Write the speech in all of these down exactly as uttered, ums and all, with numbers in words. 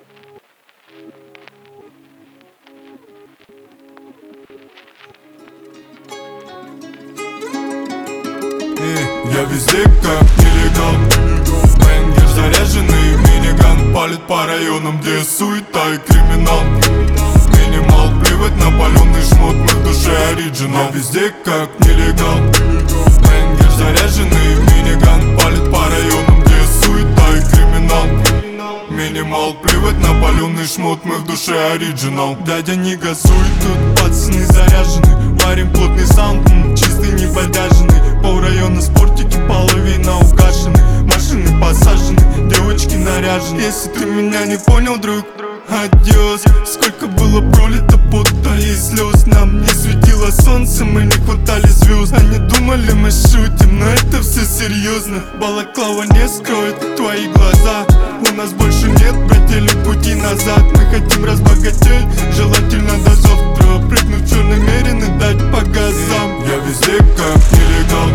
Я везде как нелегал. Бэнгер заряженный, миниган палит по районам, где суета и криминал. Минимал, плевать на паленый шмот, мы в душе оригинал. Я везде как нелегал. Бэнгер заряженный, миниган палит по районам, где суета и криминал. Минимал, плевать на паленый шмот, мы в душе оригинал. Дядя, не газуй, тут пацаны заряжены. Варим плотный саунд, чистый, не подяженный. Пол района спортики, половина угашены. Машины посажены, девочки наряжены. Если ты меня не понял, друг, адьос. Сколько было пролито пота и слез. Нам не светило солнце, мы не хватали звезд. Они думали, мы шутим, но это все серьезно. Балаклава не скроет твои глаза. У нас больше нет, братели, пути назад. Мы хотим разбогатеть, желательно до завтра. Прыгнуть в черный мерин и дать по газам. Я везде как нелегал.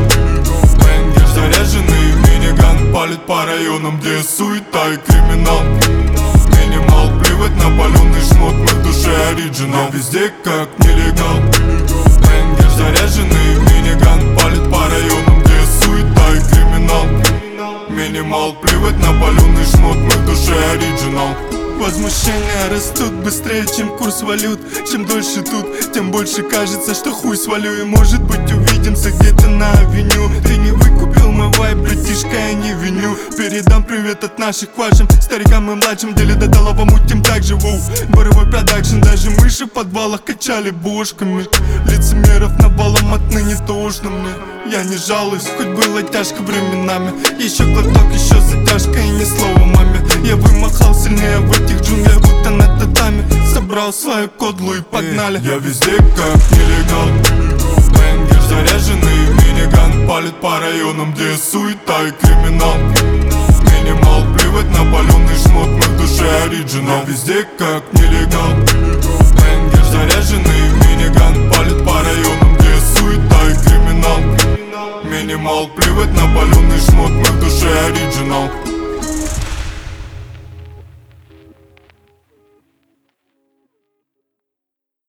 Бэнгер заряженный, миниган палит по районам, где суета и криминал. Минимал, плевать на паленый шмот, мы в душе оригинал. Я везде как нелегал. Бэнгер заряженный, миниган палит по районам, где суета и криминал. Минимал, плевать на паленый шмот, мы в душе оригинал. Возмущения растут быстрее, чем курс валют. Чем дольше тут, тем больше кажется, что хуй свалю. И может быть увидимся где-то на авеню. Ты не выкупил мой вайб, братишка, я не виню. Передам привет от наших к вашим старикам и младшим. Деле до талого мутим так же, воу. Боровой продакшн, даже мыши в подвалах качали бошками. Лицемеров навалом отныне тошно мне. Я не жалуюсь, хоть было тяжко временами. Еще глоток, еще затяжка и ни слова маме. Я вымахал сильнее в этих джунглях, будто на татами. Собрал свою кодлу и погнали. Я везде как нелегал. Бэнгер заряженный, миниган палит по районам, где суета и криминал. Минимал, плевать на паленый шмот, мы в душе оригинал. Я везде как нелегал. Бэнгер заряженный, миниган палит по районам, где суета и криминал. Минимал, плевать на паленый шмот, мы в душе оригинал.